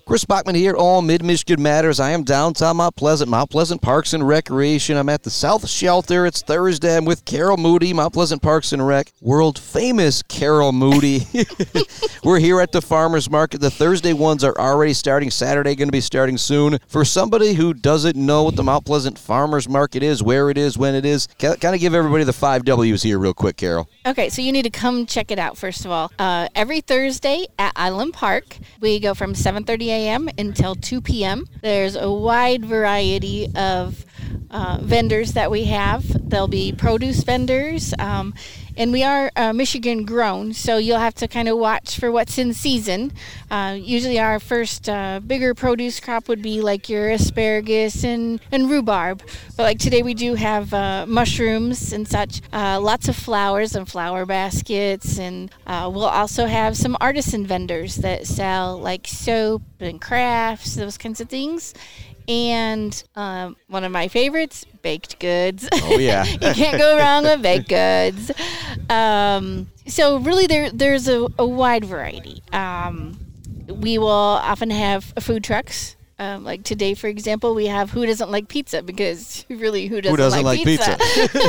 Chris Bachman here, all Mid-Michigan Matters. I am downtown Mount Pleasant Parks and Recreation. I'm at the South Shelter. It's Thursday. I'm with Carol Moody, Mount Pleasant Parks and Rec. World-famous Carol Moody. We're here at the Farmers Market. The Thursday ones are already starting. Saturday going to be starting soon. For somebody who doesn't know what the Mount Pleasant Farmers Market is, where it is, when it is, kind of give everybody the 5 W's here real quick, Carol. Okay, so you need to come check it out, first of all. Every Thursday at Island Park, we go from 7:30 a.m. until 2 p.m. There's a wide variety of vendors that we have. There'll be produce vendors, and we are Michigan grown, so you'll have to kind of watch for what's in season. Usually our first bigger produce crop would be like your asparagus and rhubarb. But like today we do have mushrooms and such, lots of flowers and flower baskets, and we'll also have some artisan vendors that sell like soap and crafts, those kinds of things. And one of my favorites, baked goods. Oh, yeah. You can't go wrong with baked goods. So really there's a wide variety. We will often have food trucks. Like today, for example, we have Who Doesn't Like Pizza, because really, who doesn't like pizza?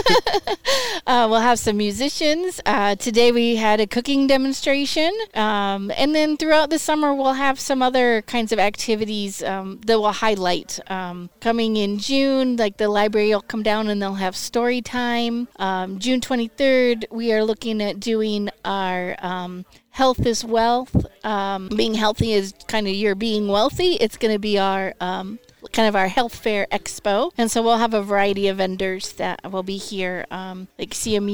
We'll have some musicians. Today we had a cooking demonstration. And then throughout the summer, we'll have some other kinds of activities that will highlight. Coming in June, like the library will come down and they'll have story time. June 23rd, we are looking at doing our Health is Wealth. Being healthy is kind of your being wealthy. It's going to be our kind of our health fair expo. And so we'll have a variety of vendors that will be here. Like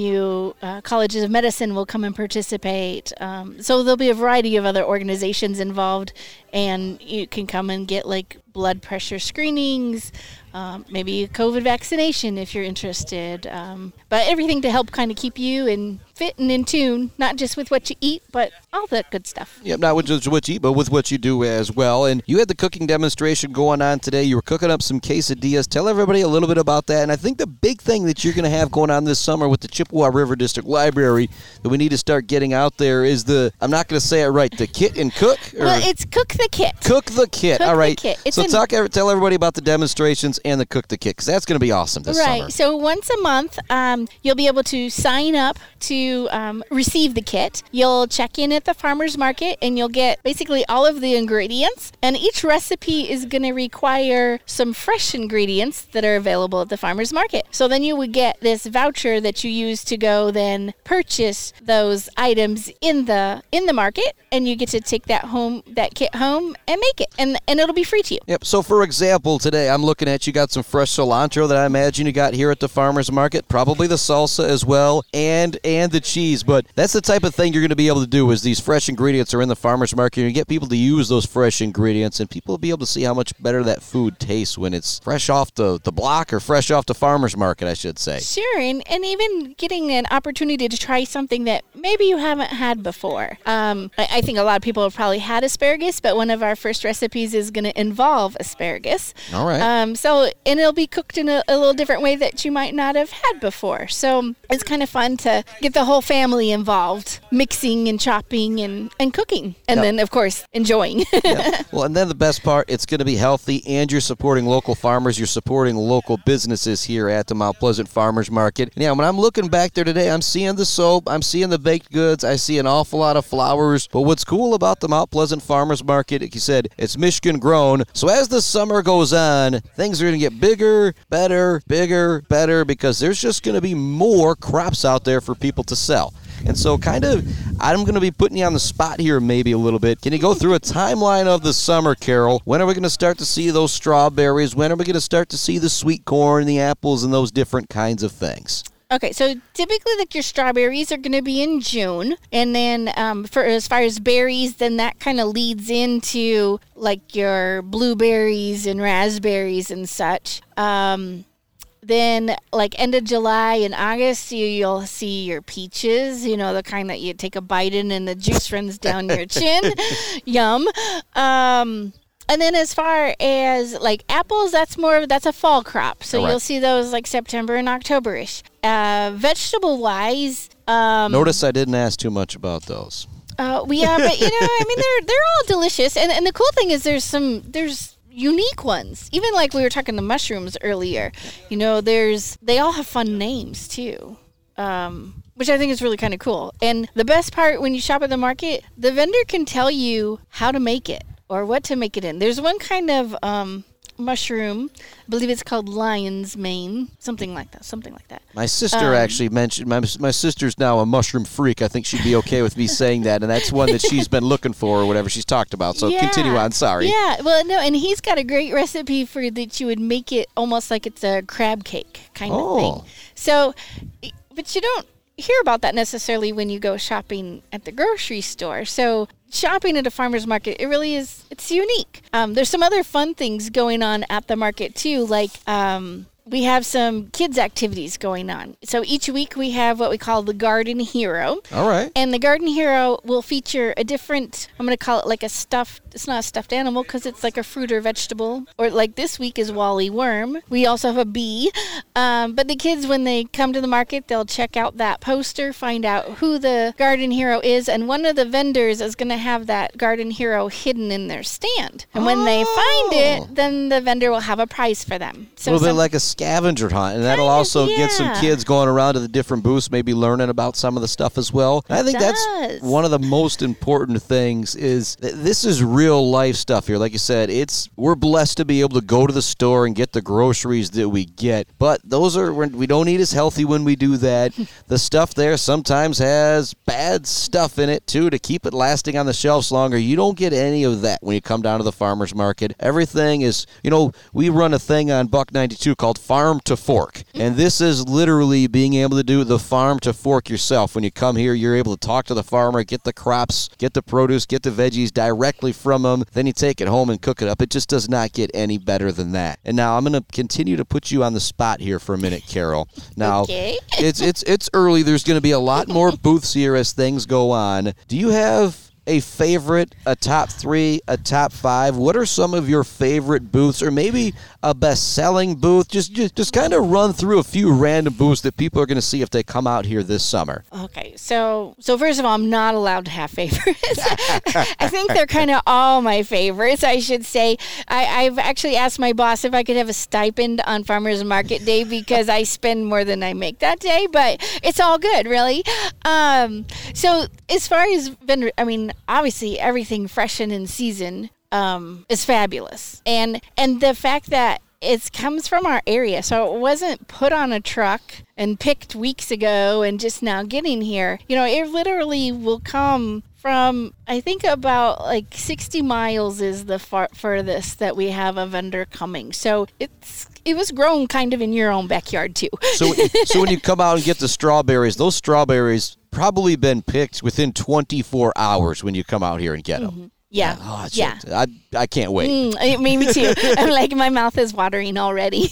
CMU, Colleges of Medicine will come and participate. So there'll be a variety of other organizations involved, and you can come and get like blood pressure screenings, maybe a COVID vaccination if you're interested. But everything to help kind of keep you fit and in tune, not just with what you eat, but all that good stuff. Yep, not with just what you eat, but with what you do as well. And you had the cooking demonstration going on today. You were cooking up some quesadillas. Tell everybody a little bit about that. And I think the big thing that you're going to have going on this summer with the Chippewa River District Library that we need to start getting out there is I'm not going to say it right, the kit and cook? Well, it's Cook the Kit. Cook the Kit. Cook all right. The kit. So tell everybody about the demonstrations and the Cook the Kit, because that's going to be awesome this summer. Right. So once a month, you'll be able to sign up to receive the kit. You'll check in at the farmer's market, and you'll get basically all of the ingredients. And each recipe is going to require some fresh ingredients that are available at the farmer's market. So then you would get this voucher that you use to go then purchase those items in the market, and you get to take that kit home and make it, and it'll be free to you. Yep. So for example, today I'm looking at you got some fresh cilantro that I imagine you got here at the farmer's market, probably the salsa as well, and the cheese. But that's the type of thing you're going to be able to do is these fresh ingredients are in the farmer's market. You get people to use those fresh ingredients, and people will be able to see how much better that food tastes when it's fresh off the block or fresh off the farmer's market, I should say. Sure, and even getting an opportunity to try something that maybe you haven't had before. I think a lot of people have probably had asparagus, but one of our first recipes is going to involve asparagus. All right. And it'll be cooked in a little different way that you might not have had before. So it's kind of fun to get the whole family involved, mixing and chopping and cooking, and then, of course, enjoying. Yep. Well, and then the best part, it's going to be healthy, and you're supporting local farmers. You're supporting local businesses here at the Mount Pleasant Farmers Market. And yeah, when I'm looking back there today, I'm seeing the soap, I'm seeing the baked goods, I see an awful lot of flowers. But what's cool about the Mount Pleasant Farmers Market, like you said, it's Michigan grown. So as the summer goes on, things are going to get bigger, better, because there's just going to be more crops out there for people to sell. And so I'm going to be putting you on the spot here maybe a little bit. Can you go through a timeline of the summer, Carol? When are we going to start to see those strawberries? When are we going to start to see the sweet corn, the apples, and those different kinds of things? Okay, so typically like your strawberries are going to be in June, and then for as far as berries, then that kind of leads into like your blueberries and raspberries and such. Then, like, end of July and August, you'll see your peaches, the kind that you take a bite in and the juice runs down your chin. Yum. And then as far as, like, apples, that's a fall crop. So You'll see those, like, September and October-ish. Vegetable-wise... Notice I didn't ask too much about those. but I mean, they're all delicious, and the cool thing is there's unique ones. Even like we were talking the mushrooms earlier. They all have fun names too. Which I think is really kind of cool. And the best part when you shop at the market, the vendor can tell you how to make it or what to make it in. There's one kind of mushroom, I believe it's called lion's mane, something like that. My sister actually mentioned, my sister's now a mushroom freak. I think she'd be okay with me saying that, and that's one that she's been looking for or whatever she's talked about. So continue on, sorry. Yeah, well, no, and he's got a great recipe for that you would make it almost like it's a crab cake kind of thing. So, but you don't hear about that necessarily when you go shopping at the grocery store. So shopping at a farmer's market, it really is, it's unique. There's some other fun things going on at the market too, like we have some kids activities going on. So each week we have what we call the Garden Hero. All right. And the Garden Hero will feature a different, I'm going to call it like it's not a stuffed animal because it's like a fruit or vegetable. Or like this week is Wally Worm. We also have a bee. But the kids, when they come to the market, they'll check out that poster, find out who the Garden Hero is. And one of the vendors is going to have that Garden Hero hidden in their stand. And when they find it, then the vendor will have a prize for them. So a little bit like a scavenger hunt, and that'll also get some kids going around to the different booths, maybe learning about some of the stuff as well. And I think that's one of the most important things is that this is real life stuff here. Like you said, we're blessed to be able to go to the store and get the groceries that we get, but we don't eat as healthy when we do that. The stuff there sometimes has bad stuff in it too to keep it lasting on the shelves longer. You don't get any of that when you come down to the farmer's market. Everything is, we run a thing on Buck 92 called Farm to Fork. And this is literally being able to do the farm to fork yourself. When you come here, you're able to talk to the farmer, get the crops, get the produce, get the veggies directly from them. Then you take it home and cook it up. It just does not get any better than that. And now I'm going to continue to put you on the spot here for a minute, Carol. Now, okay. it's early. There's going to be a lot more booths here as things go on. Do you have a favorite, a top 3, a top 5? What are some of your favorite booths, or maybe a best-selling booth? Just kind of run through a few random booths that people are going to see if they come out here this summer. Okay, so first of all, I'm not allowed to have favorites. I think they're kind of all my favorites, I should say. I've actually asked my boss if I could have a stipend on Farmers Market Day because I spend more than I make that day, but it's all good, really. So as far as vendor, obviously everything fresh and in season is fabulous. And the fact that it comes from our area, so it wasn't put on a truck and picked weeks ago and just now getting here. It literally will come from, I think, about like 60 miles is the furthest that we have a vendor coming. So it was grown kind of in your own backyard too. So when you come out and get the strawberries, those strawberries probably been picked within 24 hours when you come out here and get them. Mm-hmm. Yeah. Oh, yeah. I can't wait. Me too. I'm like, my mouth is watering already.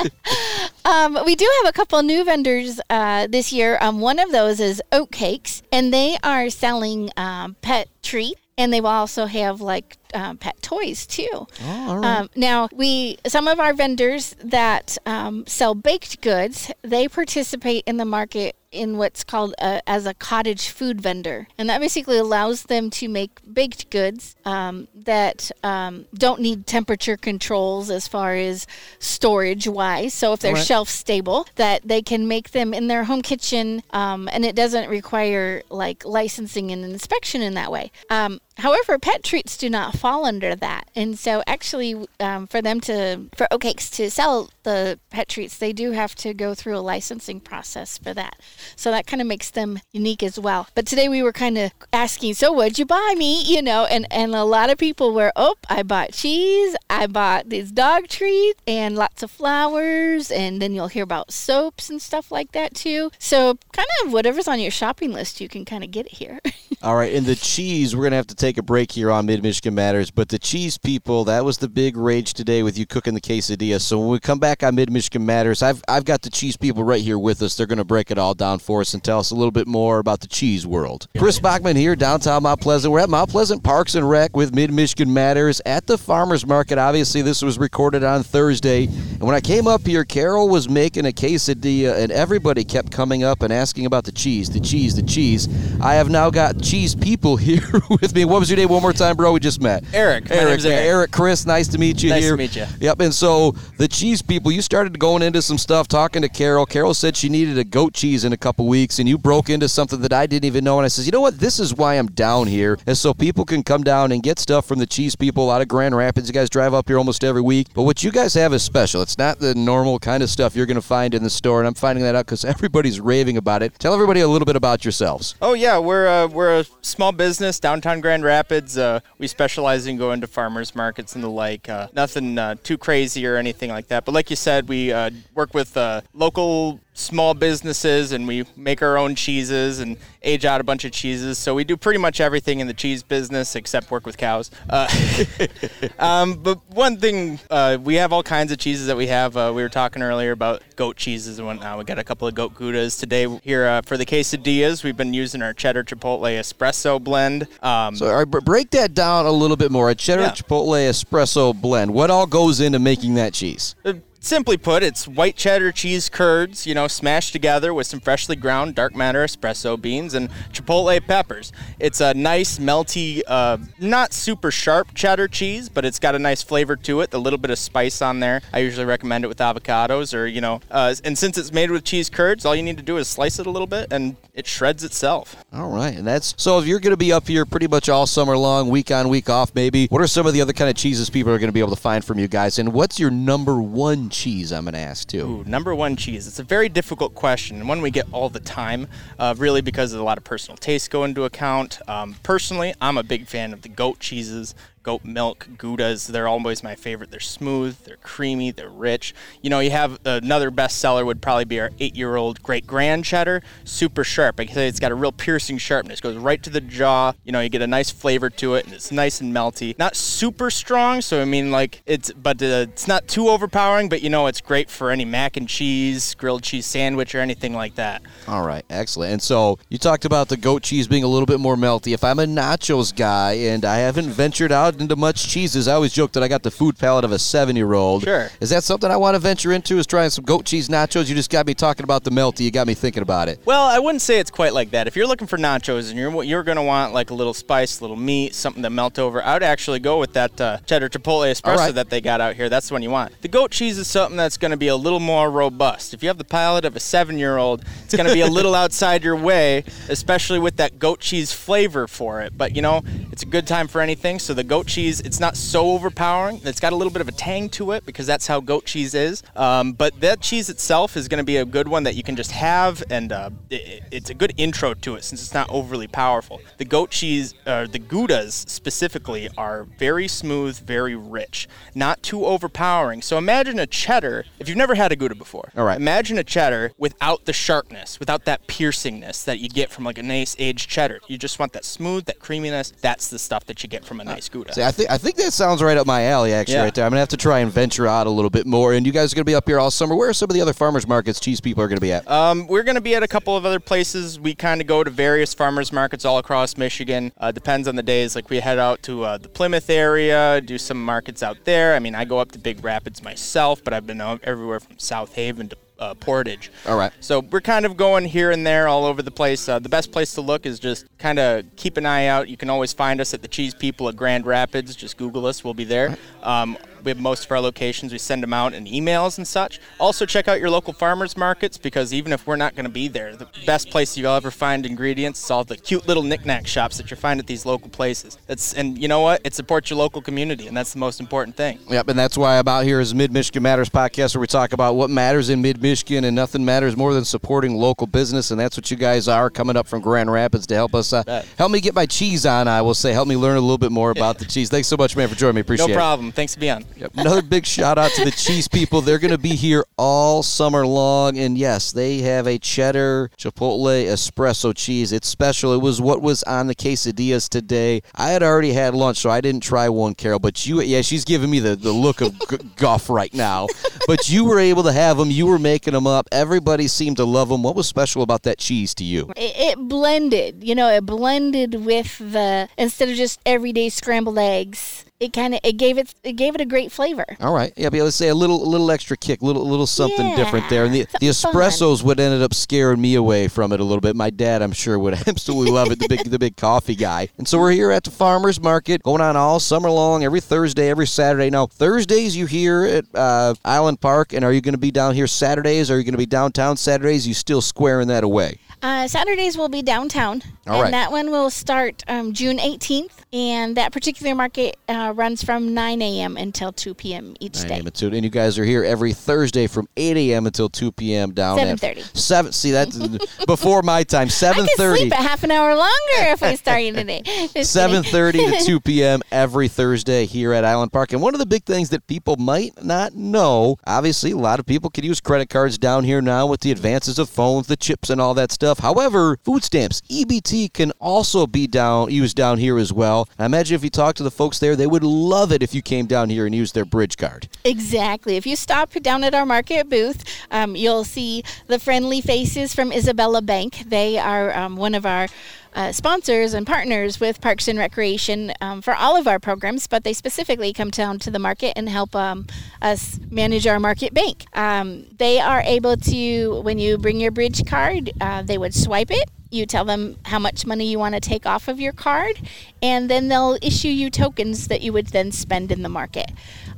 We do have a couple new vendors this year. One of those is Oat Cakes, and they are selling pet treats. And they will also have like pet toys too. Oh, all right. Now, some of our vendors that sell baked goods, they participate in the market in what's called as a cottage food vendor. And that basically allows them to make baked goods that don't need temperature controls as far as storage-wise. So if they're shelf stable, that they can make them in their home kitchen, and it doesn't require like licensing and inspection in that way. However, pet treats do not fall under that. And so actually for Oat Cakes to sell the pet treats, they do have to go through a licensing process for that. So that kind of makes them unique as well. But today we were kind of asking, so what'd you buy me? And a lot of people were, I bought cheese, I bought these dog treats and lots of flowers, and then you'll hear about soaps and stuff like that too. So kind of whatever's on your shopping list, you can kind of get it here. All right, and the cheese, we're going to have to take take a break here on Mid-Michigan Matters, but the cheese people, that was the big rage today with you cooking the quesadilla. So when we come back on Mid-Michigan Matters, I've got the cheese people right here with us. They're going to break it all down for us and tell us a little bit more about the cheese world. Chris Bachman here, downtown Mount Pleasant. We're at Mount Pleasant Parks and Rec with Mid-Michigan Matters at the Farmers Market. Obviously, this was recorded on Thursday. And when I came up here, Carol was making a quesadilla, and everybody kept coming up and asking about the cheese, the cheese, the cheese. I have now got cheese people here with me. What was your name one more time, bro? We just met. Eric. Eric, Chris, nice to meet you here. Nice to meet you. Yep, and so the cheese people, you started going into some stuff, talking to Carol. Carol said she needed a goat cheese in a couple weeks, and you broke into something that I didn't even know. And I says, you know what? This is why I'm down here, and so people can come down and get stuff from the cheese people out of Grand Rapids. You guys drive up here almost every week, but what you guys have is special. It's not the normal kind of stuff you're going to find in the store, and I'm finding that out because everybody's raving about it. Tell everybody a little bit about yourselves. Oh yeah, we're a small business downtown Grand Rapids. We specialize in going to farmers markets and the like. Nothing too crazy or anything like that. But like you said, we work with local small businesses, and we make our own cheeses and age out a bunch of cheeses. So we do pretty much everything in the cheese business except work with cows. But one thing, we have all kinds of cheeses that we have. We were talking earlier about goat cheeses and whatnot. We got a couple of goat Goudas today here for the quesadillas. We've been using our cheddar chipotle espresso blend. So all right, break that down a little bit more. A cheddar chipotle espresso blend. What all goes into making that cheese? Simply put, it's white cheddar cheese curds, smashed together with some freshly ground dark matter espresso beans and chipotle peppers. It's a nice, melty, not super sharp cheddar cheese, but it's got a nice flavor to it, a little bit of spice on there. I usually recommend it with avocados or, and since it's made with cheese curds, all you need to do is slice it a little bit and it shreds itself. All right, and that's so if you're going to be up here pretty much all summer long, week on, week off maybe, what are some of the other kind of cheeses people are going to be able to find from you guys, and what's your number one cheese, I'm going to ask too? Ooh, number one cheese. It's a very difficult question, and one we get all the time, really because a lot of personal tastes go into account. Personally, I'm a big fan of the goat cheeses. Goat milk Goudas, they're always my favorite. They're smooth, they're creamy, they're rich. You have another bestseller would probably be our 8-year-old Great Grand Cheddar, super sharp. I can say it's got a real piercing sharpness, goes right to the jaw. You get a nice flavor to it, and it's nice and melty. Not super strong, so it's not too overpowering, but it's great for any mac and cheese, grilled cheese sandwich, or anything like that. All right, excellent. And so you talked about the goat cheese being a little bit more melty. If I'm a nachos guy and I haven't ventured out into much cheeses, I always joke that I got the food palate of a 7-year-old. Sure. Is that something I want to venture into, is trying some goat cheese nachos? You just got me talking about the melty. You got me thinking about it. Well, I wouldn't say it's quite like that. If you're looking for nachos and you're going to want like a little spice, a little meat, something to melt over, I would actually go with that cheddar chipotle espresso that they got out here. That's the one you want. The goat cheese is something that's going to be a little more robust. If you have the palate of a 7-year-old, it's going to be a little outside your way, especially with that goat cheese flavor for it. But, it's a good time for anything. So the goat cheese, it's not so overpowering. It's got a little bit of a tang to it because that's how goat cheese is. But that cheese itself is going to be a good one that you can just have, and it's a good intro to it since it's not overly powerful. The goat cheese, the Goudas specifically, are very smooth, very rich, not too overpowering. So imagine a cheddar, if you've never had a Gouda before. All right. Imagine a cheddar without the sharpness, without that piercingness that you get from like a nice aged cheddar. You just want that smooth, that creaminess. That's the stuff that you get from a nice Gouda. See, I think that sounds right up my alley, actually, right there. I'm going to have to try and venture out a little bit more. And you guys are going to be up here all summer. Where are some of the other farmers markets cheese people are going to be at? We're going to be at a couple of other places. We kind of go to various farmers markets all across Michigan. Depends on the days. Like we head out to the Plymouth area, do some markets out there. I mean, I go up to Big Rapids myself, but I've been out everywhere from South Haven to Portage. All right. So we're kind of going here and there all over the place. The best place to look is just kind of keep an eye out. You can always find us at the Cheese People at Grand Rapids. Just Google us. We'll be there. We have most of our locations. We send them out in emails and such. Also, check out your local farmers markets because even if we're not going to be there, the best place you'll ever find ingredients is all the cute little knick-knack shops that you find at these local places. And you know what? It supports your local community, and that's the most important thing. Yep, and that's why I'm out here is Mid-Michigan Matters podcast, where we talk about what matters in Mid-Michigan, and nothing matters more than supporting local business, and that's what you guys are coming up from Grand Rapids to help us. Help me get my cheese on, I will say. Help me learn a little bit more about the cheese. Thanks so much, man, for joining me. Appreciate it. No problem. Thanks for being on. Yep. Another big shout out to the cheese people. They're going to be here all summer long. And yes, they have a cheddar chipotle espresso cheese. It's special. It was what was on the quesadillas today. I had already had lunch, so I didn't try one, Carol. But she's giving me the look of guff right now. But you were able to have them. You were making them up. Everybody seemed to love them. What was special about that cheese to you? It blended. It blended with instead of just everyday scrambled eggs. It gave it a great flavor. All right, yeah, but let's say a little extra kick, little something different there. And the espressos what ended up scaring me away from it a little bit. My dad, I'm sure, would absolutely love it. The big coffee guy. And so we're here at the Farmers Market, going on all summer long, every Thursday, every Saturday. Now Thursdays you here at Island Park, and are you going to be down here Saturdays? Are you going to be downtown Saturdays? You still squaring that away? Saturdays will be downtown, and that one will start June 18th, and that particular market runs from 9 a.m. until 2 p.m. each day. And you guys are here every Thursday from 8 a.m. until 2 p.m. down 7:30. See, that's before my time, 7:30. I could sleep a half an hour longer if we started today. 7:30 to 2 p.m. every Thursday here at Island Park. And one of the big things that people might not know, obviously a lot of people can use credit cards down here now with the advances of phones, the chips, and all that stuff. However, food stamps, EBT, can also be used down here as well. I imagine if you talk to the folks there, they would love it if you came down here and used their bridge card. Exactly. If you stop down at our market booth, you'll see the friendly faces from Isabella Bank. They are one of our sponsors and partners with Parks and Recreation for all of our programs, but they specifically come down to the market and help us manage our market bank. They are able to, when you bring your bridge card, they would swipe it. You tell them how much money you want to take off of your card, and then they'll issue you tokens that you would then spend in the market.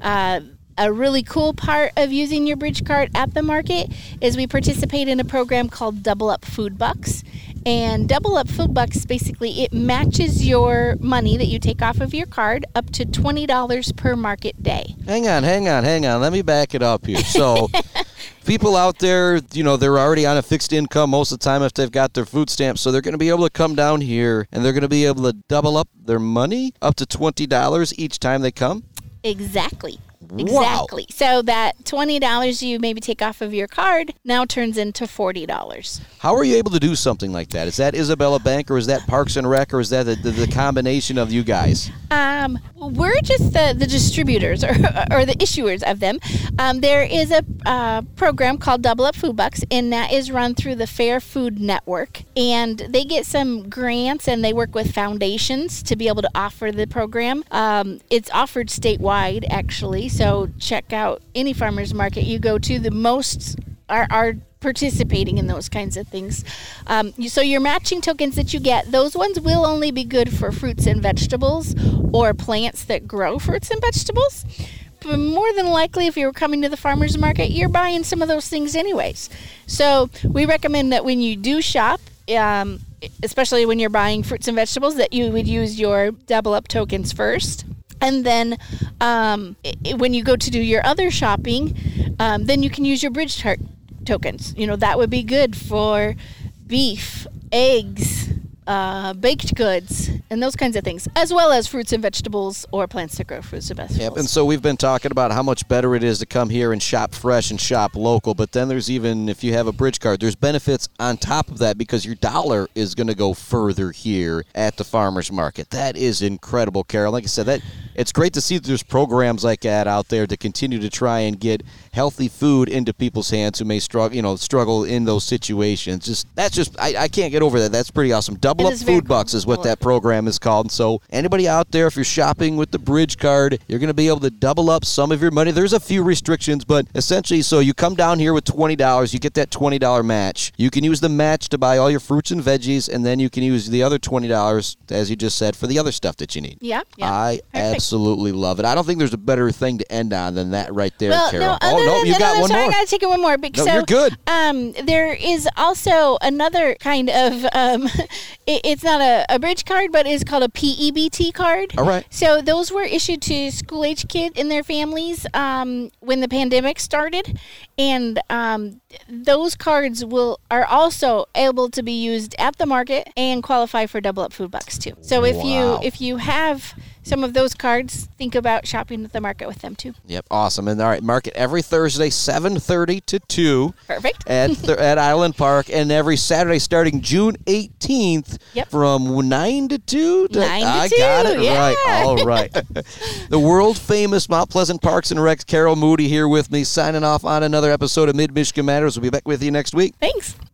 A really cool part of using your bridge card at the market is we participate in a program called Double Up Food Bucks. And Double Up Food Bucks, basically, it matches your money that you take off of your card up to $20 per market day. Hang on. Let me back it up here. So people out there, they're already on a fixed income most of the time if they've got their food stamps. So they're going to be able to come down here and they're going to be able to double up their money up to $20 each time they come? Exactly. Wow. So that $20 you maybe take off of your card now turns into $40. How are you able to do something like that? Is that Isabella Bank, or is that Parks and Rec, or is that the combination of you guys? We're just the distributors or the issuers of them. There is a program called Double Up Food Bucks, and that is run through the Fair Food Network. And they get some grants, and they work with foundations to be able to offer the program. It's offered statewide, actually. So check out any farmer's market you go to. The most are participating in those kinds of things. So your matching tokens that you get, those ones will only be good for fruits and vegetables or plants that grow fruits and vegetables. But more than likely, if you're coming to the farmer's market, you're buying some of those things anyways. So we recommend that when you do shop, especially when you're buying fruits and vegetables, that you would use your double up tokens first. And then when you go to do your other shopping, then you can use your bridge tokens. That would be good for beef, eggs, baked goods, and those kinds of things, as well as fruits and vegetables or plants that grow fruits and vegetables. Yep, and so we've been talking about how much better it is to come here and shop fresh and shop local, but then there's even, if you have a bridge card, there's benefits on top of that because your dollar is going to go further here at the farmer's market. That is incredible, Carol. Like I said, it's great to see that there's programs like that out there to continue to try and get healthy food into people's hands who may struggle in those situations. I can't get over that. That's pretty awesome. Double Up Food Bucks is what that program is called. So anybody out there, if you're shopping with the bridge card, you're going to be able to double up some of your money. There's a few restrictions, but essentially, so you come down here with $20, you get that $20 match. You can use the match to buy all your fruits and veggies, and then you can use the other $20, as you just said, for the other stuff that you need. Yeah. I absolutely love it. I don't think there's a better thing to end on than that right there, Carol. You got one more. I got to take it one more. You're good. There is also another kind of, it's not a bridge card, but it's called a PEBT card. All right. So those were issued to school-age kids and their families when the pandemic started. And those cards are also able to be used at the market and qualify for Double Up Food Bucks too. So if you have some of those cards, think about shopping at the market with them too. Yep, awesome. And all right, market every Thursday, 7:30 to 2. Perfect. At Island Park, and every Saturday starting June 18th from 9 to 2. 9 to 2. I got it right. All right. The world famous Mount Pleasant Parks and Recs, Carol Moody here with me, signing off on another episode of Mid-Michigan Matters. We'll be back with you next week. Thanks.